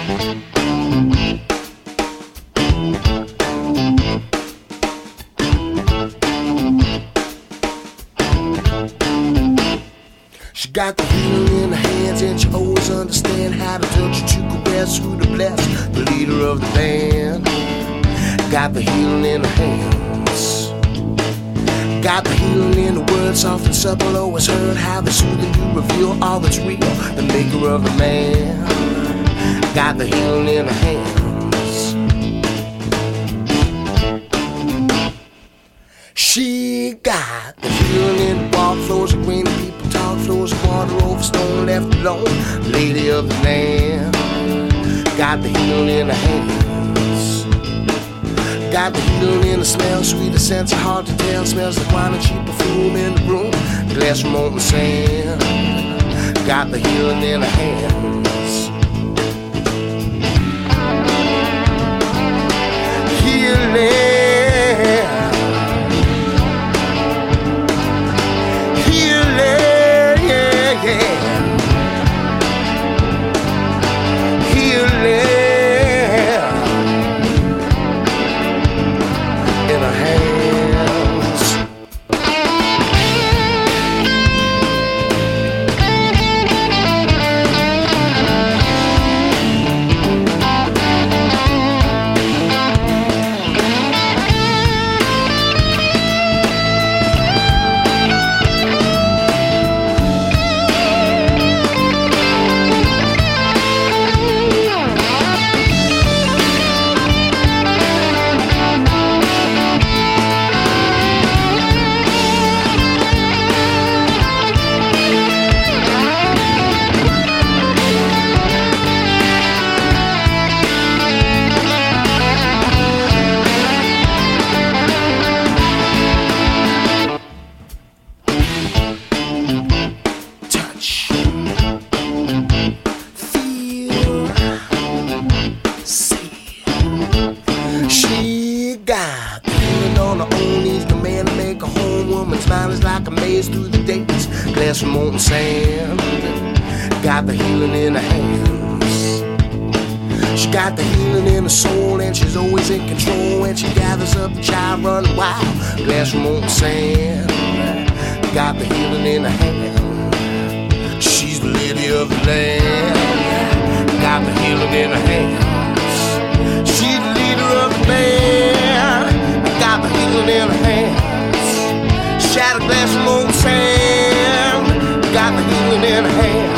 She got the healing in her hands, and she always understand how to touch you to caress, who to bless, the leader of the band. Got the healing in her hands. Got the healing in the words, soft and supple, always heard how the soothing you reveal all that's real, the maker of the man. Got the healing in her hands. She got the healing in the walk, floors of green, people talk, floors of water over stone, left alone, lady of the land. Got the healing in her hands. Got the healing in the smell, sweet, the sense, hard to tell, smells like wine and cheap perfume in the room, glass from molten sand. Got the healing in her hands. Healing. From molten sand. Got the healing in her hands. She got the healing in her soul, and she's always in control when she gathers up the child running wild. Glass from molten sand. Got the healing in her hands. She's the lady of the land. Got the healing in her hands. She's the leader of the band. Got the healing in her hands. Shattered glass from molten sand. Got the healing in her hand.